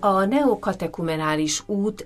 A neokatekumenális út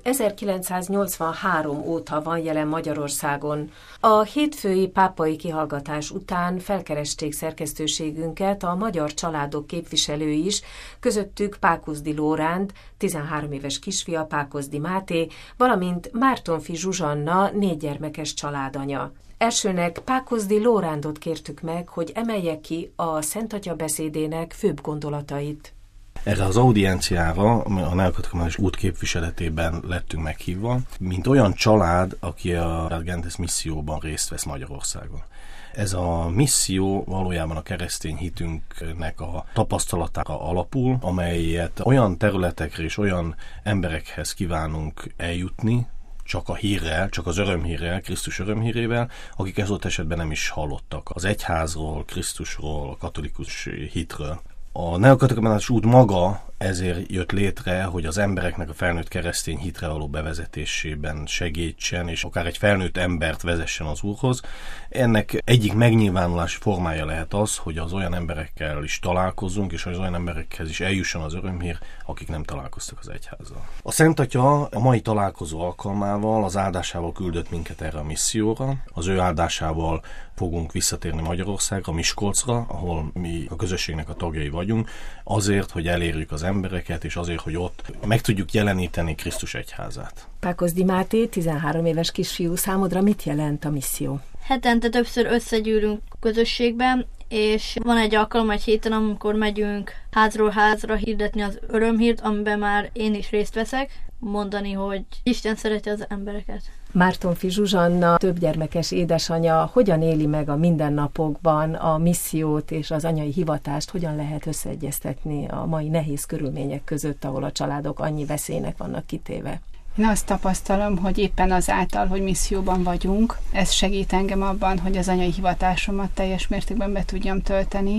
1983 óta van jelen Magyarországon. A hétfői pápai kihallgatás után felkeresték szerkesztőségünket a magyar családok képviselői is, közöttük Pákozdi Lóránd, 13 éves kisfia Pákozdi Máté, valamint Mártonffy Zsuzsanna 4 gyermekes családanya. Elsőnek Pákozdi Lórándot kértük meg, hogy emelje ki a Szent Atya beszédének főbb gondolatait. Erre az audienciára a neokatekumenális út képviseletében lettünk meghívva, mint olyan család, aki a Gentes misszióban részt vesz Magyarországon. Ez a misszió valójában a keresztény hitünknek a tapasztalatára alapul, amelyet olyan területekre és olyan emberekhez kívánunk eljutni, csak a hírrel, csak az örömhírrel, Krisztus örömhírével, akik ezott esetben nem is hallottak az egyházról, Krisztusról, a katolikus hitről. A neokatekumenális út maga ezért jött létre, hogy az embereknek a felnőtt keresztény hitre való bevezetésében segítsen, és akár egy felnőtt embert vezessen az Úrhoz. Ennek egyik megnyilvánulási formája lehet az, hogy az olyan emberekkel is találkozzunk, és az olyan emberekhez is eljusson az örömhír, akik nem találkoztak az egyházzal. A Szent Atya a mai találkozó alkalmával, az áldásával küldött minket erre a misszióra. Az ő áldásával fogunk visszatérni Magyarországra, Miskolcra, ahol mi a közösségnek a tagjai vagyunk, azért, hogy elérjük az embereket, és azért, hogy ott meg tudjuk jeleníteni Krisztus egyházát. Pákozdi Máté, 13 éves kisfiú, számodra mit jelent a misszió? Hetente többször összegyűlünk közösségben, és van egy alkalom egy héten, amikor megyünk házról házra hirdetni az örömhírt, amiben már én is részt veszek, mondani, hogy Isten szereti az embereket. Mártonffy Zsuzsanna, többgyermekes édesanyja, hogyan éli meg a mindennapokban a missziót és az anyai hivatást, hogyan lehet összeegyeztetni a mai nehéz körülmények között, ahol a családok annyi veszélynek vannak kitéve? Én azt tapasztalom, hogy éppen azáltal, hogy misszióban vagyunk, ez segít engem abban, hogy az anyai hivatásomat teljes mértékben be tudjam tölteni,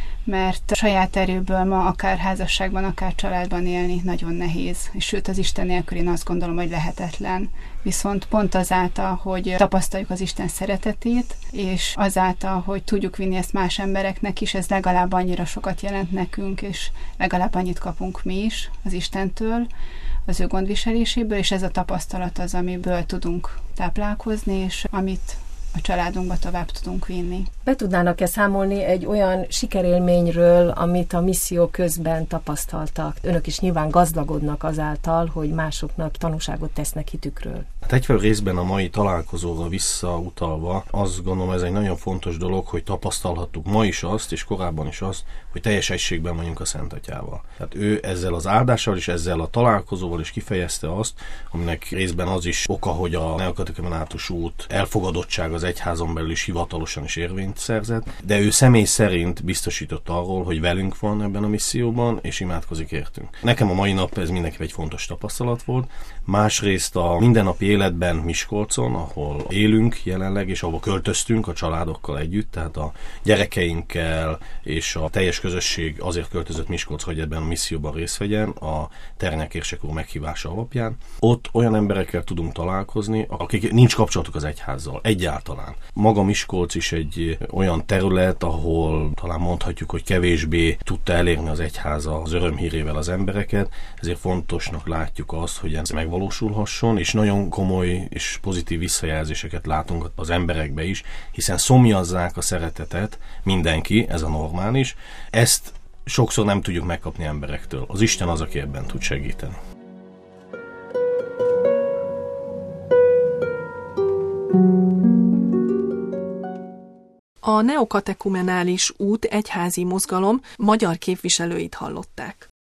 mert saját erőből ma akár házasságban, akár családban élni nagyon nehéz, és sőt az Isten nélkül én azt gondolom, hogy lehetetlen. Viszont pont azáltal, hogy tapasztaljuk az Isten szeretetét, és azáltal, hogy tudjuk vinni ezt más embereknek is, ez legalább annyira sokat jelent nekünk, és legalább annyit kapunk mi is az Istentől, az ő gondviseléséből, és ez a tapasztalat az, amiből tudunk táplálkozni, és amit a családunkba tovább tudunk vinni. Be tudnának-e számolni egy olyan sikerélményről, amit a misszió közben tapasztaltak? Önök is nyilván gazdagodnak azáltal, hogy másoknak tanúságot tesznek hitükről. Hát egyfelől részben a mai találkozóra visszautalva azt gondolom, ez egy nagyon fontos dolog, hogy tapasztalhattuk ma is azt, és korábban is azt, hogy teljes egységben vagyunk a Szent Atyával. Tehát ő ezzel az áldással és ezzel a találkozóval is kifejezte azt, aminek részben az is oka, hogy a neokatekumenátus út elfogadottság az egyházon belül is hivatalosan is érvényt szerzett, de ő személy szerint biztosított arról, hogy velünk van ebben a misszióban, és imádkozik értünk. Nekem a mai nap ez mindenképp egy fontos tapasztalat volt. Másrészt a mindennapi életben Miskolcon, ahol élünk jelenleg, és ahol költöztünk a családokkal együtt, tehát a gyerekeinkkel és a teljes közösség azért költözött Miskolcra, hogy ebben a misszióban részt vegyen, a Ternyák érsek úr meghívása alapján. Ott olyan emberekkel tudunk találkozni, akik nincs kapcsolatuk az egyházzal, egyáltalán. Maga Miskolc is egy olyan terület, ahol talán mondhatjuk, hogy kevésbé tudta elérni az egyháza az örömhírével az embereket, ezért fontosnak látjuk azt, hogy ez megvalósulhasson, és nagyon komoly és pozitív visszajelzéseket látunk az emberekbe is, hiszen szomjazzák a szeretetet mindenki, ez a normális. Ezt sokszor nem tudjuk megkapni emberektől. Az Isten az, aki ebben tud segíteni. A neokatekumenális út egyházi mozgalom magyar képviselőit hallották.